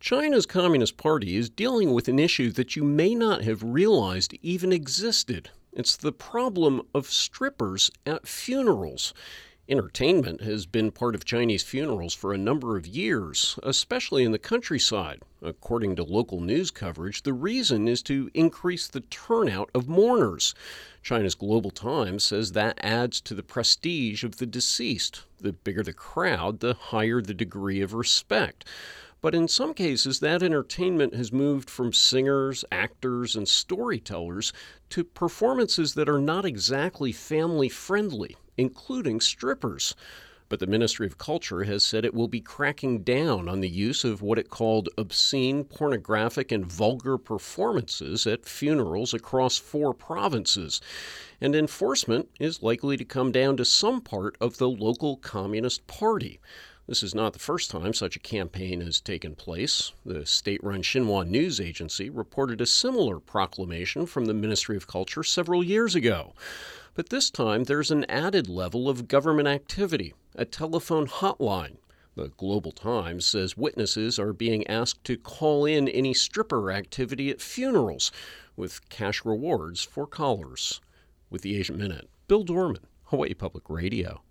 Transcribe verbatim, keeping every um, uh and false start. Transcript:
China's Communist Party is dealing with an issue that you may not have realized even existed. It's the problem of strippers at funerals. Entertainment has been part of Chinese funerals for a number of years, especially in the countryside. According to local news coverage, the reason is to increase the turnout of mourners. China's Global Times says that adds to the prestige of the deceased. The bigger the crowd, the higher the degree of respect. But in some cases, that entertainment has moved from singers, actors, and storytellers to performances that are not exactly family-friendly, including strippers. But the Ministry of Culture has said it will be cracking down on the use of what it called obscene, pornographic, and vulgar performances at funerals across four provinces. And enforcement is likely to come down to some part of the local Communist Party. This is not the first time such a campaign has taken place. The state-run Xinhua News Agency reported a similar proclamation from the Ministry of Culture several years ago. But this time there's an added level of government activity, a telephone hotline. The Global Times says witnesses are being asked to call in any stripper activity at funerals, with cash rewards for callers. With the Asian Minute, Bill Dorman, Hawaii Public Radio.